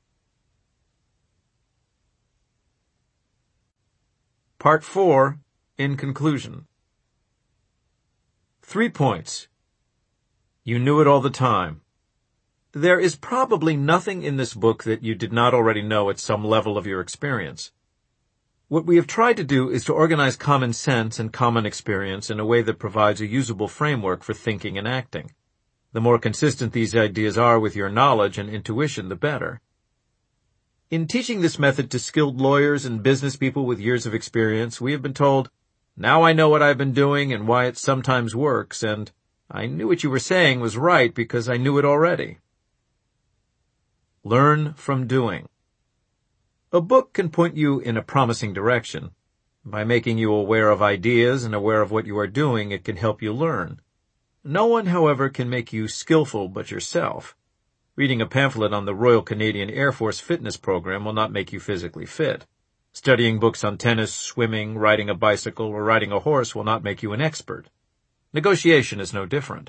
Part four, in conclusion. Three points. You knew it all the time. There is probably nothing in this book that you did not already know at some level of your experience. What we have tried to do is to organize common sense and common experience in a way that provides a usable framework for thinking and acting. The more consistent these ideas are with your knowledge and intuition, the better. In teaching this method to skilled lawyers and business people with years of experience, we have been told, now I know what I've been doing and why it sometimes works, and I knew what you were saying was right because I knew it already. Learn from doing. A book can point you in a promising direction. By making you aware of ideas and aware of what you are doing, it can help you learn. No one, however, can make you skillful but yourself. Reading a pamphlet on the Royal Canadian Air Force fitness program will not make you physically fit. Studying books on tennis, swimming, riding a bicycle, or riding a horse will not make you an expert. Negotiation is no different.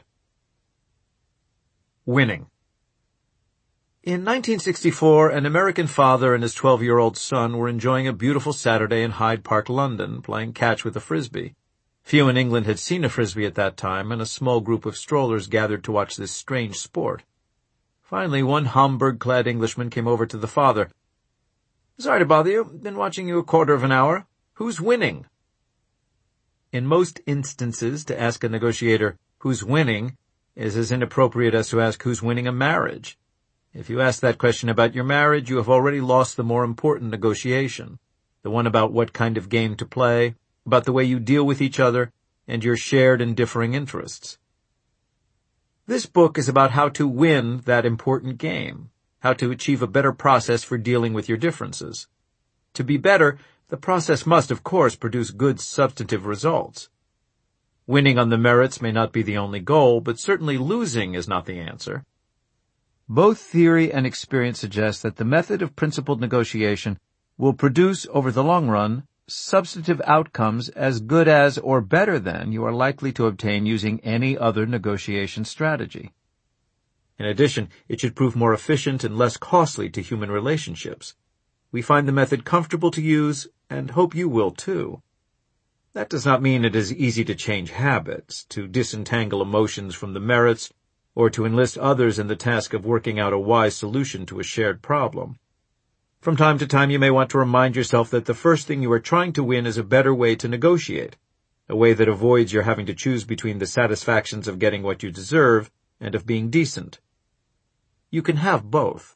Winning. In nineteen sixty-four, an American father and his twelve-year-old son were enjoying a beautiful Saturday in Hyde Park, London, playing catch with a frisbee. Few in England had seen a frisbee at that time, and a small group of strollers gathered to watch this strange sport. Finally, one Homburg-clad Englishman came over to the father. "Sorry to bother you. Been watching you a quarter of an hour. Who's winning?" In most instances, to ask a negotiator, "Who's winning?" is as inappropriate as to ask who's winning a marriage. If you ask that question about your marriage, you have already lost the more important negotiation, the one about what kind of game to play, about the way you deal with each other, and your shared and differing interests. This book is about how to win that important game, how to achieve a better process for dealing with your differences. To be better, the process must, of course, produce good substantive results. Winning on the merits may not be the only goal, but certainly losing is not the answer. Both theory and experience suggest that the method of principled negotiation will produce, over the long run, substantive outcomes as good as or better than you are likely to obtain using any other negotiation strategy. In addition, it should prove more efficient and less costly to human relationships. We find the method comfortable to use, and hope you will too. That does not mean it is easy to change habits, to disentangle emotions from the merits, or to enlist others in the task of working out a wise solution to a shared problem. From time to time you may want to remind yourself that the first thing you are trying to win is a better way to negotiate, a way that avoids your having to choose between the satisfactions of getting what you deserve and of being decent. You can have both.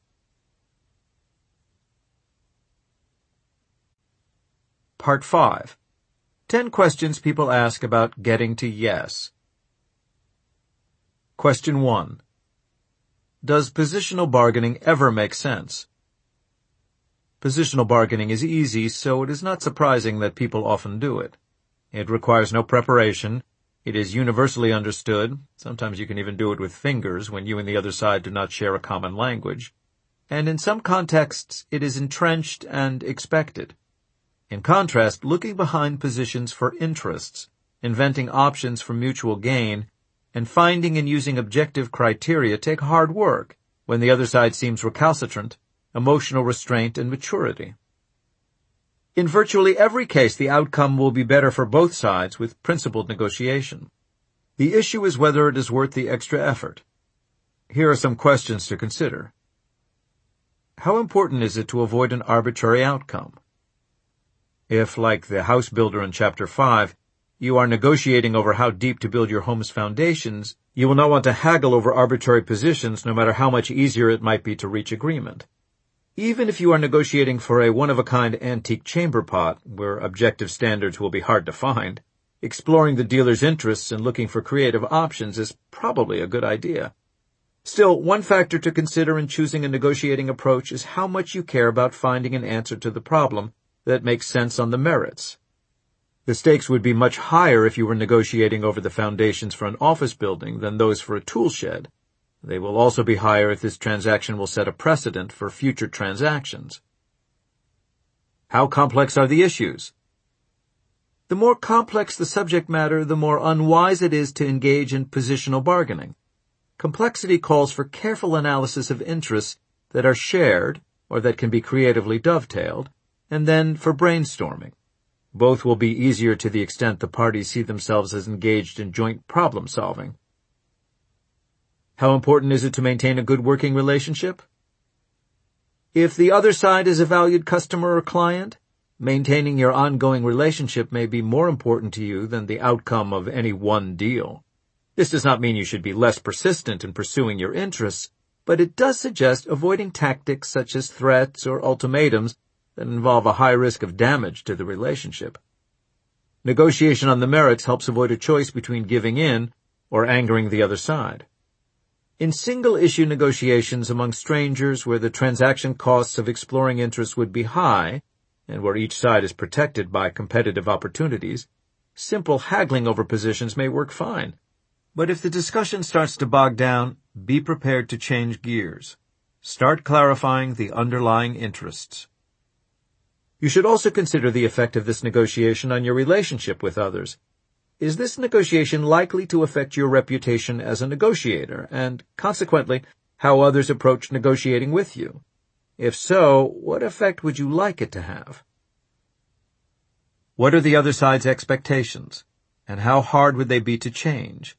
Part five. Ten questions people ask about getting to yes. Question one. Does positional bargaining ever make sense? Positional bargaining is easy, so it is not surprising that people often do it. It requires no preparation. It is universally understood. Sometimes you can even do it with fingers when you and the other side do not share a common language. And in some contexts, it is entrenched and expected. In contrast, looking behind positions for interests, inventing options for mutual gain, and finding and using objective criteria take hard work when the other side seems recalcitrant, emotional restraint, and maturity. In virtually every case, the outcome will be better for both sides with principled negotiation. The issue is whether it is worth the extra effort. Here are some questions to consider. How important is it to avoid an arbitrary outcome? If, like the house builder in Chapter five, you are negotiating over how deep to build your home's foundations, you will not want to haggle over arbitrary positions no matter how much easier it might be to reach agreement. Even if you are negotiating for a one-of-a-kind antique chamber pot, where objective standards will be hard to find, exploring the dealer's interests and looking for creative options is probably a good idea. Still, one factor to consider in choosing a negotiating approach is how much you care about finding an answer to the problem that makes sense on the merits. The stakes would be much higher if you were negotiating over the foundations for an office building than those for a tool shed. They will also be higher if this transaction will set a precedent for future transactions. How complex are the issues? The more complex the subject matter, the more unwise it is to engage in positional bargaining. Complexity calls for careful analysis of interests that are shared or that can be creatively dovetailed, and then for brainstorming. Both will be easier to the extent the parties see themselves as engaged in joint problem-solving. How important is it to maintain a good working relationship? If the other side is a valued customer or client, maintaining your ongoing relationship may be more important to you than the outcome of any one deal. This does not mean you should be less persistent in pursuing your interests, but it does suggest avoiding tactics such as threats or ultimatums that involve a high risk of damage to the relationship. Negotiation on the merits helps avoid a choice between giving in or angering the other side. In single-issue negotiations among strangers where the transaction costs of exploring interests would be high, and where each side is protected by competitive opportunities, simple haggling over positions may work fine. But if the discussion starts to bog down, be prepared to change gears. Start clarifying the underlying interests. You should also consider the effect of this negotiation on your relationship with others. Is this negotiation likely to affect your reputation as a negotiator, and, consequently, how others approach negotiating with you? If so, what effect would you like it to have? What are the other side's expectations, and how hard would they be to change?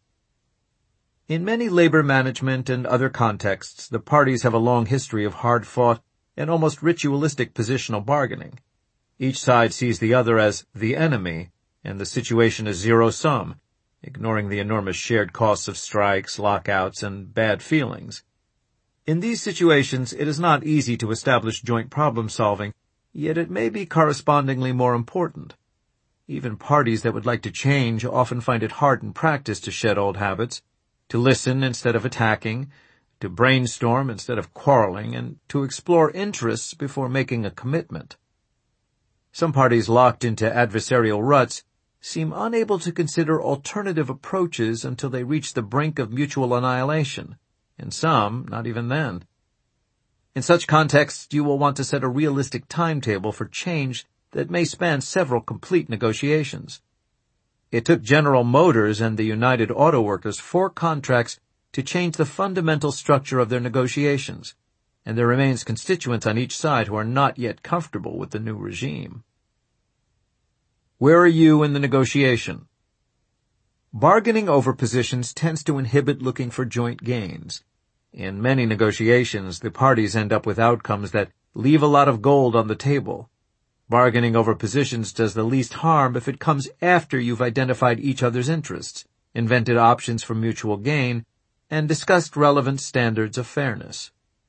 In many labor management and other contexts, the parties have a long history of hard-fought and almost ritualistic positional bargaining. Each side sees the other as the enemy, and the situation is zero-sum, ignoring the enormous shared costs of strikes, lockouts, and bad feelings. In these situations, it is not easy to establish joint problem-solving, yet it may be correspondingly more important. Even parties that would like to change often find it hard in practice to shed old habits, to listen instead of attacking, to brainstorm instead of quarreling, and to explore interests before making a commitment. Some parties locked into adversarial ruts seem unable to consider alternative approaches until they reach the brink of mutual annihilation, and some not even then. In such contexts, you will want to set a realistic timetable for change that may span several complete negotiations. It took General Motors and the United Auto Workers four contracts to change the fundamental structure of their negotiations, and there remains constituents on each side who are not yet comfortable with the new regime. Where are you in the negotiation? Bargaining over positions tends to inhibit looking for joint gains. In many negotiations, the parties end up with outcomes that leave a lot of gold on the table. Bargaining over positions does the least harm if it comes after you've identified each other's interests, invented options for mutual gain, and discussed relevant standards of fairness.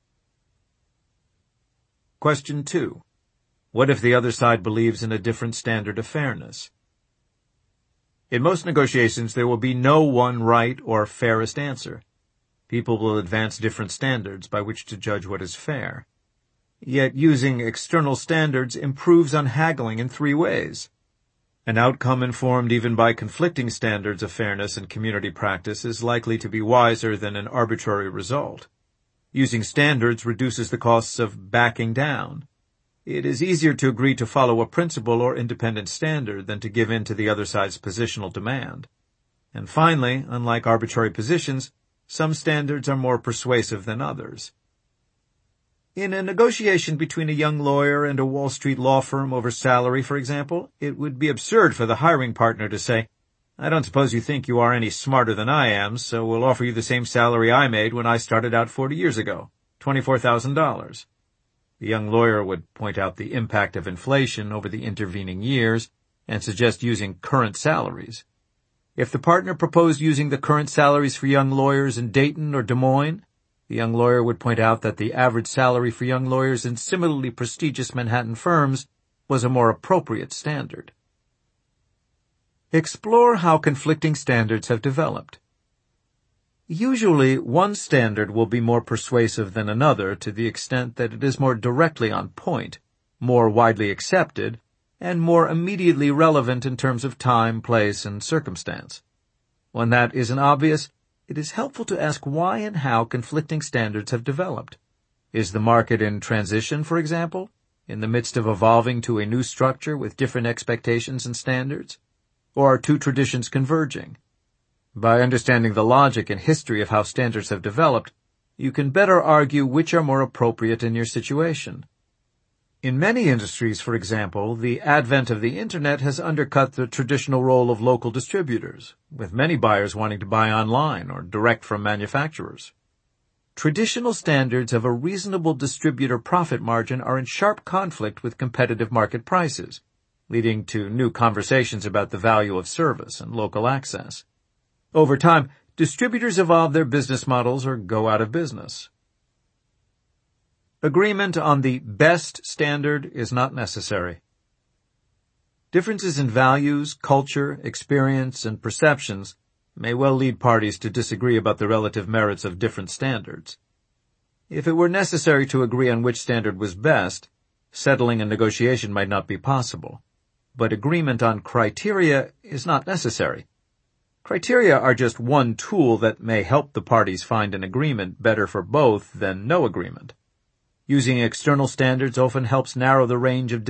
Question two. What if the other side believes in a different standard of fairness? In most negotiations, there will be no one right or fairest answer. People will advance different standards by which to judge what is fair. Yet using external standards improves on haggling in three ways. An outcome informed even by conflicting standards of fairness and community practice is likely to be wiser than an arbitrary result. Using standards reduces the costs of backing down. It is easier to agree to follow a principle or independent standard than to give in to the other side's positional demand. And finally, unlike arbitrary positions, some standards are more persuasive than others. In a negotiation between a young lawyer and a Wall Street law firm over salary, for example, it would be absurd for the hiring partner to say, "I don't suppose you think you are any smarter than I am, so we'll offer you the same salary I made when I started out forty years ago, twenty-four thousand dollars. The young lawyer would point out the impact of inflation over the intervening years and suggest using current salaries. If the partner proposed using the current salaries for young lawyers in Dayton or Des Moines, the young lawyer would point out that the average salary for young lawyers in similarly prestigious Manhattan firms was a more appropriate standard. Explore how conflicting standards have developed. Usually, one standard will be more persuasive than another to the extent that it is more directly on point, more widely accepted, and more immediately relevant in terms of time, place, and circumstance. When that isn't obvious, it is helpful to ask why and how conflicting standards have developed. Is the market in transition, for example, in the midst of evolving to a new structure with different expectations and standards? Or are two traditions converging? By understanding the logic and history of how standards have developed, you can better argue which are more appropriate in your situation. In many industries, for example, the advent of the Internet has undercut the traditional role of local distributors, with many buyers wanting to buy online or direct from manufacturers. Traditional standards of a reasonable distributor profit margin are in sharp conflict with competitive market prices, leading to new conversations about the value of service and local access. Over time, distributors evolve their business models or go out of business. Agreement on the best standard is not necessary. Differences in values, culture, experience, and perceptions may well lead parties to disagree about the relative merits of different standards. If it were necessary to agree on which standard was best, settling a negotiation might not be possible. But agreement on criteria is not necessary. Criteria are just one tool that may help the parties find an agreement better for both than no agreement. Using external standards often helps narrow the range of